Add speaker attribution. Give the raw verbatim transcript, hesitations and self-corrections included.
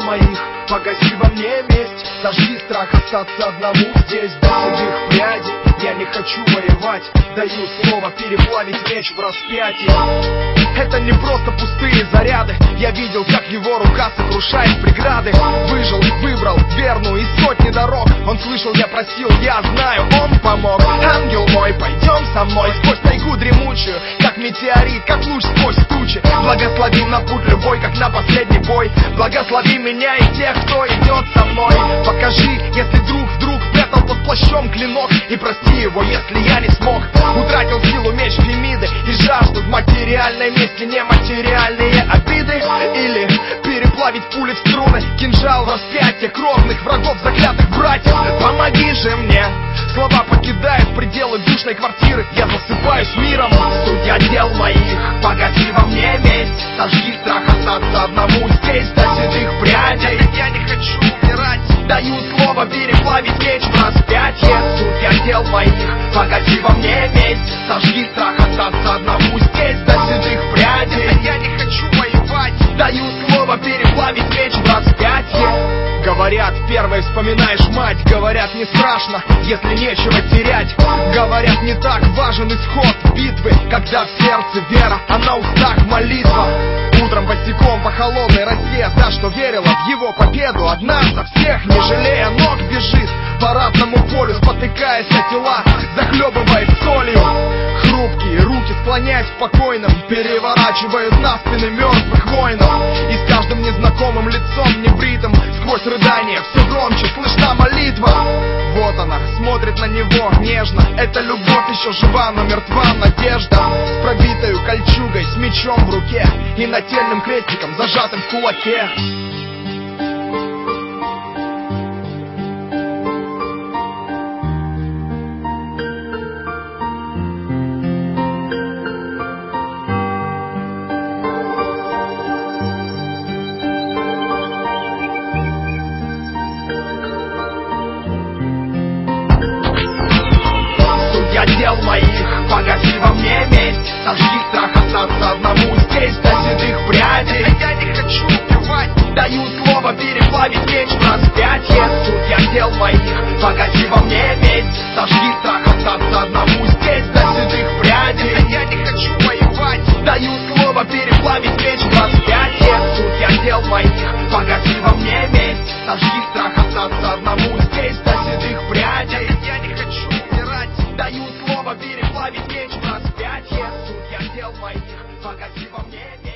Speaker 1: моих, погаси во мне месть. Сожги страх остаться одному здесь. До седых прядей я не хочу воевать. Даю слово переплавить меч в распятии. Это не просто пустые заряды. Я видел, как его рука сокрушает преграды. Выжил, выбрал верную из сотни дорог. Он слышал, я просил, я знаю, он помог. Ангел мой, пойдем со мной сквозь тайгу дремучую, как метеорит, как луч сквозь тучи. Благослови на путь любой, как на последний бой. Благослови меня и тех, кто идет со мной. Покажи, если друг вдруг прятал под плащом клинок, и прости его, если я не смог. Утратил силу меч Фемиды и жажду в материальной мести, нематериальные обиды. Или переплавить пули в струны, кинжал в распятие кровных врагов, заклятых братьев. Помоги же мне. Слова покидают пределы душной квартиры. Я засыпаюсь миром. Судья дел моих, погаси во мне месть. Сожги страх остаться одному здесь. До седых прядей я не хочу умирать. Даю слово переплавить меч в распятие. Судья дел моих, погаси во мне месть. Сожги страх остаться одному здесь. До седых прядей я не хочу воевать. Даю слово переплавить меч в распятие. Говорят, первой вспоминаешь мать. Говорят, не страшно, если нечего терять. Говорят, не так важен исход битвы, когда в сердце вера, а на устах молитва. Утром босиком по холодной росе, та, что верила в его победу, одна за всех, не жалея ног, бежит по ратному полю, спотыкаясь о тела, захлебываясь солью. Хрупкие руки, склоняясь к покойным, переворачивают на спины мертвых воинов. И с каждым незнакомым лицом небритым, сквозь рыдания все громче слышна молитва. Вот она, смотрит на него нежно. Эта любовь еще жива, но мертва надежда. С пробитою кольчугой, с мечом в руке и нательным крестиком, зажатым в кулаке. Дел моих, погаси во мне месть. Сожги страх остаться одному здесь. До седых прядей я не хочу убивать. Даю слово переплавить меч в распятие. Судья дел моих, погаси во мне месть. Сожги страх остаться одному здесь. До седых прядей я не хочу воевать. Даю слово переплавить меч в распятие. Судья дел моих, погаси во мне месть. Сожги страх остаться одному здесь. До седых прядей я не хочу умирать. Даю слово переплавить меч в распятие. Судья дел моих, погаси во мне.